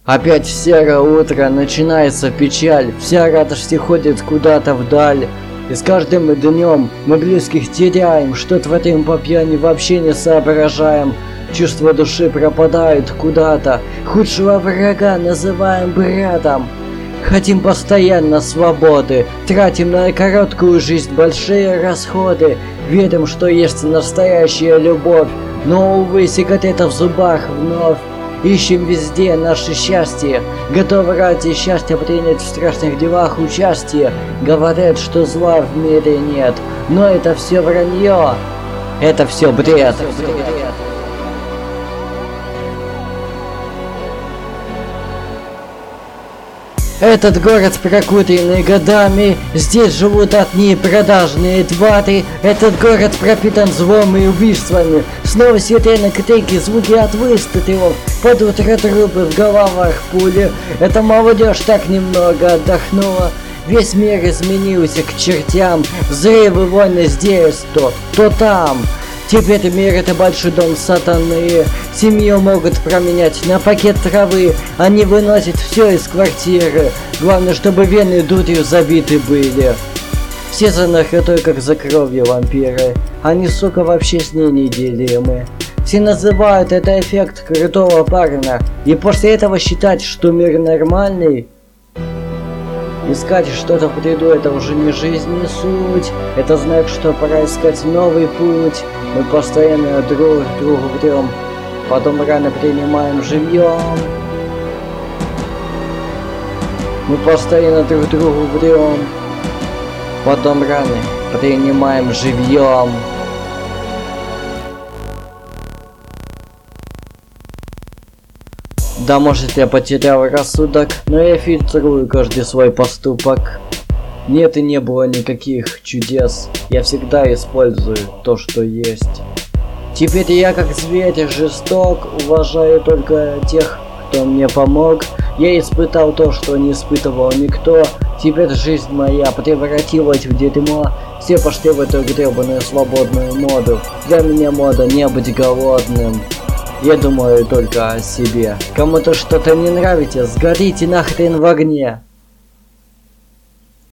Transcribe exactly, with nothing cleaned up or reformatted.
Опять в серое утро начинается печаль, вся радость уходит куда-то вдаль. И с каждым днем мы близких теряем, что творим по пьяни, вообще не соображаем. Чувства души пропадают куда-то, худшего врага называем братом. Хотим постоянно свободы, тратим на короткую жизнь большие расходы. Верим, что есть настоящая любовь, но, увы, сигарета в зубах вновь. Ищем везде наше счастье, готовы ради счастья принять в страшных делах участие. Говорят, что зла в мире нет, но это все вранье, это все бред. Этот город прокуренный годами, здесь живут одни продажные твари. Этот город пропитан злом и убийствами. Снова сирены, крики, звуки от выстрелов. Под утро трупы, в головах пули. Эта молодежь так немного отдохнула. Весь мир изменился к чертям. Взрывы, войны здесь, то, то там. Теперь мир — это большой дом сатаны. Семью могут променять на пакет травы. Они выносят все из квартиры. Главное, чтобы вены дурью забиты были. Все за наркотой, как за кровью вампиры. Они, сука, вообще с ней неделимы. Все называют это эффект крутого парня. И после этого считать, что мир нормальный. Искать что-то в бреду — это уже не жизнь, не суть. Это знак, что пора искать новый путь. Мы постоянно друг другу врем, потом рано принимаем живьем. Мы постоянно друг другу врем, потом рано принимаем живьем. Да, может, я потерял рассудок, но я фильтрую каждый свой поступок. Нет и не было никаких чудес, я всегда использую то, что есть. Теперь я как зверь жесток, уважаю только тех, кто мне помог. Я испытал то, что не испытывал никто. Теперь жизнь моя превратилась в дерьмо. Все пошли в эту гребаную свободную моду. Для меня мода не быть голодным. Я думаю только о себе. Кому-то что-то не нравится, сгорите нахрен в огне.